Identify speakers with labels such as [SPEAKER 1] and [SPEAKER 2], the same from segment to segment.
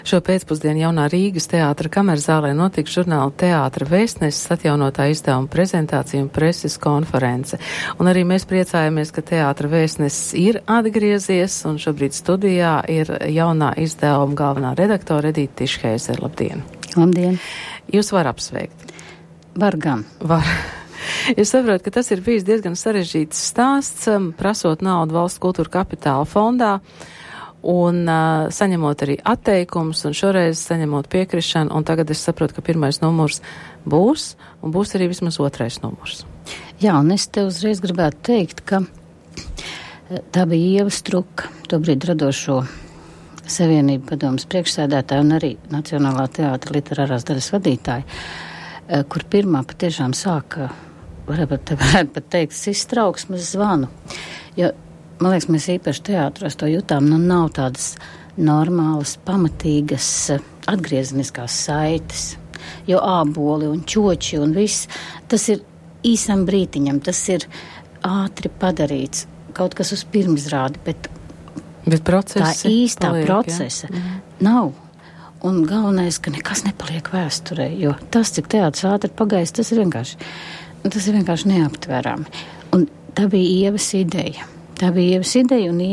[SPEAKER 1] Šo pēcpusdienu jaunā Rīgas teātra kamerzālē notiks žurnāla Teātra vēstnesis atjaunotā izdevuma prezentācija un preses konference. Un arī mēs priecājamies, ka Teātra vēstnesis ir atgriezies, un šobrīd studijā ir jaunā izdevuma galvenā redaktore Edita Tišheizer. Labdien!
[SPEAKER 2] Labdien!
[SPEAKER 1] Jūs var apsveikt?
[SPEAKER 2] Var gan.
[SPEAKER 1] Var. Es saprotu, ka tas ir bijis diezgan sarežģīts stāsts, prasot naudu Valsts kultūra kapitāla fondā, un saņemot arī atteikumus, un šoreiz saņemot piekrišanu, un tagad es saprotu, ka pirmais numurs būs, un būs arī vismaz otrais numurs.
[SPEAKER 2] Jā, un es te uzreiz gribētu teikt, ka tā bija Ieva Struka, tobrīd radošo savienību padomas priekšsēdētāja un arī Nacionālā teātra literārās daļas vadītāja, kur pirmā patiešām sāka, varētu pat teikt, iztrauksmes zvanu, jo man liekas, mēs īpaši teātros to jutām, nav tādas normālas, pamatīgas, atgriezeniskās saites, jo āboli un čoči un viss, tas ir īsam brītiņam, tas ir ātri padarīts, kaut kas uz pirmizrādi, bet
[SPEAKER 1] procesi,
[SPEAKER 2] tā īstā
[SPEAKER 1] paliek,
[SPEAKER 2] procesa nav. Un galvenais, ka nekas nepaliek vēsturē, jo tas, cik teātris ātri pagājis, tas ir vienkārši neaptverami. Un tā bija Ievas ideja. Tā bija Ievas ideja un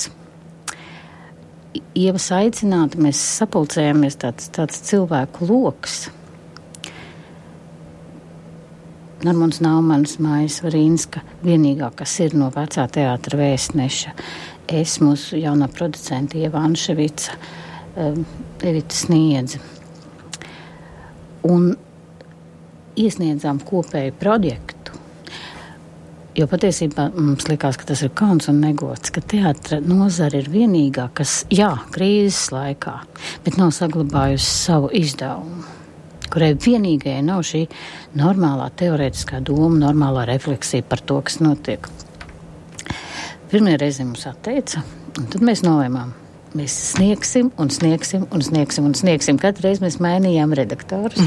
[SPEAKER 2] Ievas aicināti, mēs sapulcējāmies tāds cilvēku loks. Normons Naumans, Mājas Varīnska, vienīgā, kas ir no vecā teātra vēstneša. Es, mūsu jaunā producenta Ieva Anševica, Evita Sniedze. Un iesniedzām kopēju projektu. Jo patiesībā mums likās, ka tas ir kauns un negods, ka teātra nozara ir vienīgā, kas, krīzes laikā, bet nav saglabājusi savu izdevumu, kurai vienīgajai nav šī normālā teorētiskā doma, normālā refleksija par to, kas notiek. Pirmie reizi mums atteica, un tad mēs nolēmām, mēs sniegsim. Katru reizi mēs mainījām redaktorus.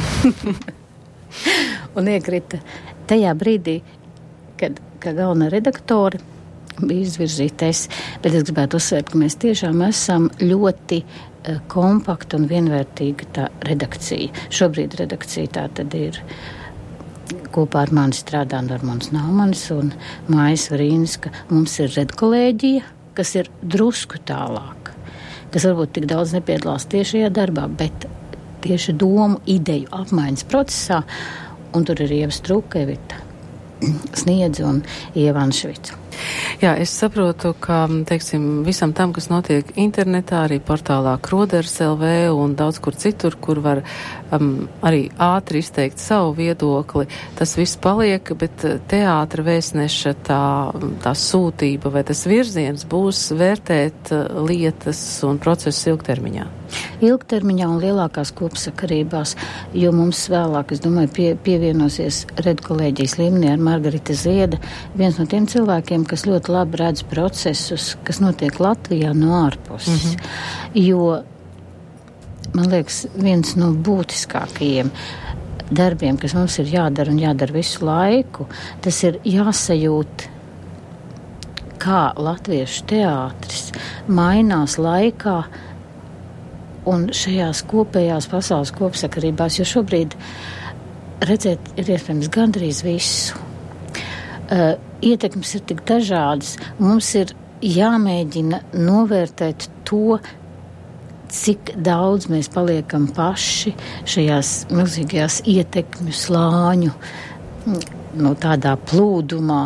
[SPEAKER 2] Un iekrita tajā brīdī, kad galvenā redaktore bija izvirzītais, bet es gribētu uzsvērt, ka mēs tiešām esam ļoti kompakta un vienvērtīga tā redakcija. Šobrīd redakcija tā tad ir kopā ar mani strādā Normons Naumanis un Mājas Varīnska. Mums ir redkolēģija, kas ir drusku tālāk, kas varbūt tik daudz nepiedalās tiešajā darbā, bet tieši domu, ideju apmaiņas procesā, un tur ir Ieva Struka, Evita Sniedze un Ieva Anševica.
[SPEAKER 1] Jā, es saprotu, ka, visam tam, kas notiek internetā, arī portālā Kroders LV un daudz kur citur, kur var arī ātri izteikt savu viedokli, tas viss paliek, bet teātra vēstneša tā sūtība vai tas virziens būs vērtēt lietas un procesus ilgtermiņā.
[SPEAKER 2] Ilgtermiņā un lielākās kopsakarībās, jo mums vēlāk, es domāju, pievienosies redkolēģijas līmenī ar Margarita Zieda, viens no tiem cilvēkiem, kas ļoti labi redz procesus, kas notiek Latvijā no ārpuses. Jo, man liekas, viens no būtiskākajiem darbiem, kas mums ir jādara un jādara visu laiku, tas ir jāsajūt, kā latviešu teātris mainās laikā un šajās kopējās pasaules kopsakarībās, jo šobrīd redzēt ir iespējams gandrīz visu. Ietekmes ir tik dažādas, mums ir jāmēģina novērtēt to, cik daudz mēs paliekam paši šajās milzīgajās ietekmju slāņu, no tādā plūdumā,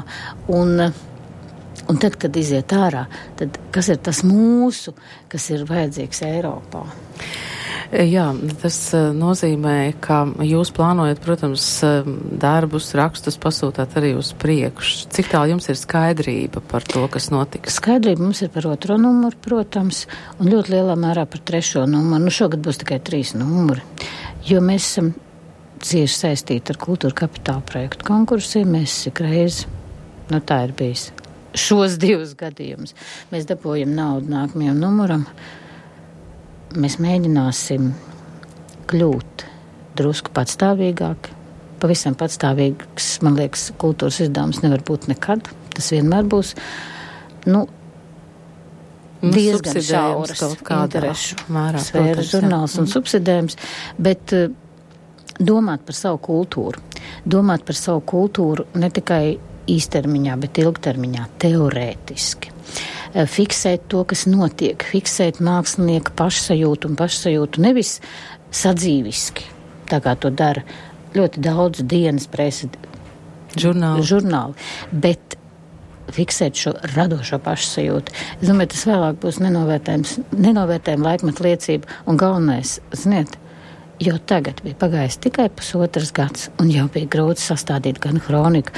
[SPEAKER 2] un tad, kad iziet ārā, tad kas ir tas mūsu, kas ir vajadzīgs Eiropā?
[SPEAKER 1] Jā, tas nozīmē, ka jūs plānojat, protams, darbus, rakstus pasūtāt arī uz priekšu. Cik tālu jums ir skaidrība par to, kas notiks?
[SPEAKER 2] Skaidrība mums ir par 2. numuru, protams, un ļoti lielā mērā par 3. numuru. Šogad būs tikai 3 numuri, jo mēs esam cieši saistīti ar kultūra kapitāla projektu konkursiem. Mēs ikreiz, tā ir bijis šos 2 gadījumus. Mēs dabūjam naudu nākamajam numuram. Mēs mēģināsim kļūt drusku patstāvīgāk. Pavisam patstāvīgs, man liekas, kultūras izdevums nevar būt nekad. Tas vienmēr būs. diezgan šauras interešu sfēras žurnāls un subsidējums, bet domāt par savu kultūru. Domāt par savu kultūru ne tikai īstermiņā, bet ilgtermiņā, teorētiski. Fiksēt to, kas notiek, fiksēt mākslinieku pašsajūtu, nevis sadzīviski, tā kā to dara ļoti daudz dienas presa žurnāli, bet fiksēt šo radošo pašsajūtu. Es domāju, tas vēlāk būs nenovērtējuma laikmeta liecība, un galvenais, ziniet, jo tagad bija pagājis tikai pusotras gads, un jau bija grūti sastādīt gan kroniku.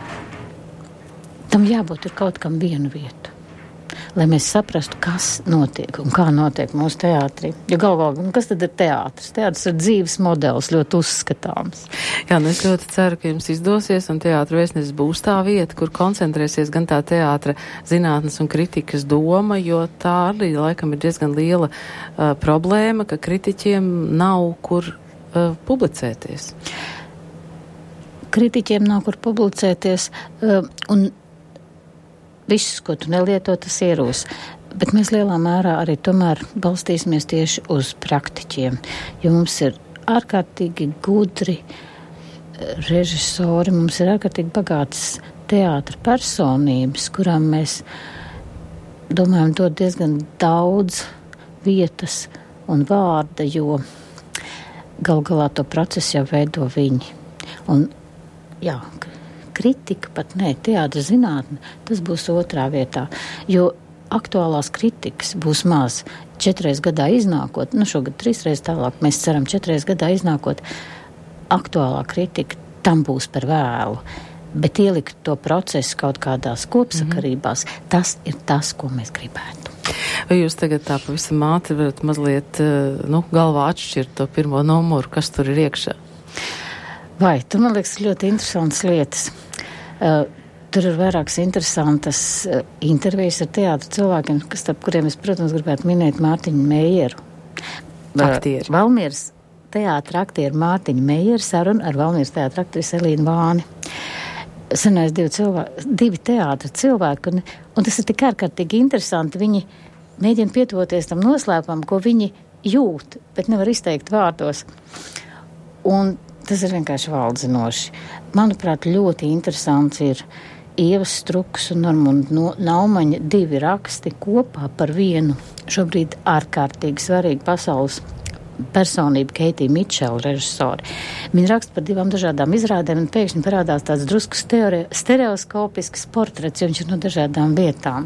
[SPEAKER 2] Tam jābūt ir kaut kam vienu vietu, lai mēs saprastu, kas notiek un kā notiek mūsu teātrī. Jo galvā, kas tad ir teātris? Teātris ir dzīves modelis, ļoti uzskatāms.
[SPEAKER 1] Jā, es ļoti ceru, ka jums izdosies, un Teātra vēstnesis būs tā vieta, kur koncentrēsies gan tā teātra zinātnes un kritikas doma, jo tā arī laikam ir diezgan liela problēma, ka kritiķiem nav kur publicēties.
[SPEAKER 2] Kritiķiem nav kur publicēties, un viss, ko tu nelieto, tas ierūs. Bet mēs lielā mērā arī tomēr balstīsimies tieši uz praktiķiem, jo mums ir ārkārtīgi gudri režisori, mums ir ārkārtīgi bagātas teātra personības, kurām mēs domājam dot diezgan daudz vietas un vārda, jo gal galā to procesu jau veido viņi. Un jā, kritika pat nē, teātra zinātne, tas būs otrā vietā, jo aktuālās kritikas būs maz 4 gadā iznākot, šogad 3 reizes tālāk, mēs ceram 4 gadā iznākot, aktuālā kritika tam būs par vēlu, bet ielikt to procesu kaut kādās kopsakarībās, tas ir tas, ko mēs gribētu.
[SPEAKER 1] Vai jūs tagad tā pavisam ātri varat mazliet, galvā atšķirt to pirmo numuru, kas tur ir iekšā?
[SPEAKER 2] Vai, tur man liekas ļoti interesantas lietas. Tur ir vairākas interesantas intervijas ar teātra cilvēkiem, starp kuriem es, protams, gribētu minēt Mārtiņu Meijeru.
[SPEAKER 1] Aktieri.
[SPEAKER 2] Valmieras teātra aktieru Mārtiņu Meijeru sarunu ar Valmieras teātra aktrisi Elīnu Vāni. Sanājas divi teātra cilvēki, un tas ir tik ārkārtīgi interesanti. Viņi mēģina pietuvoties tam noslēpumam, ko viņi jūt, bet nevar izteikt vārdos. Un tas ir vienkārši valdzinoši. Manuprāt, ļoti interesants ir Ievas Strukas un Normunda Naumaņa 2 raksti kopā par vienu šobrīd ārkārtīgi svarīgu pasaules personību, Keitiju Mičelu, režisori. Viņa raksta par 2 dažādām izrādēm, un pēkšņi parādās tāds drusku stereoskopisks portrets, jo viņš ir no dažādām vietām.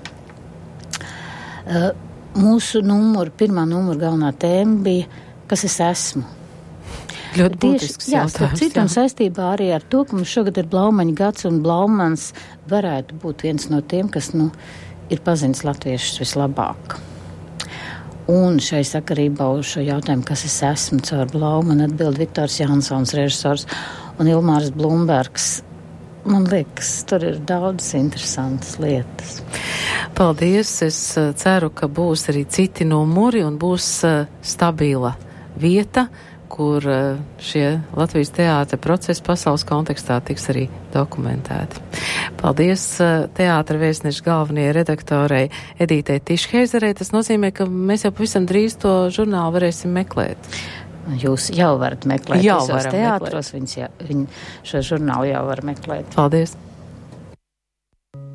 [SPEAKER 2] Mūsu pirmā numura galvenā tēma bija, kas es esmu.
[SPEAKER 1] Ļoti būtisks jautājums.
[SPEAKER 2] Citam saistībā arī ar to, ka mums šogad ir Blaumaņa gads, un Blaumans varētu būt viens no tiem, kas, ir pazinis latviešus vislabāk. Un šai sakarībā uz šo jautājumu, kas es esmu, caur Blaumanu atbild Viktors Jansons, režisors, un Ilmārs Blumbergs. Man liekas, tur ir daudz interesantas lietas.
[SPEAKER 1] Paldies! Es ceru, ka būs arī citi numuri un būs stabila vieta, kur šie Latvijas teātra procesi pasaules kontekstā tiks arī dokumentēti. Paldies Teātra vēstneša galvenajai redaktorei Edītei Tišheizerei. Tas nozīmē, ka mēs jau pavisam drīz to žurnālu varēsim meklēt.
[SPEAKER 2] Jūs jau varat meklēt visos teātros, viņi šo žurnālu jau var meklēt.
[SPEAKER 1] Paldies!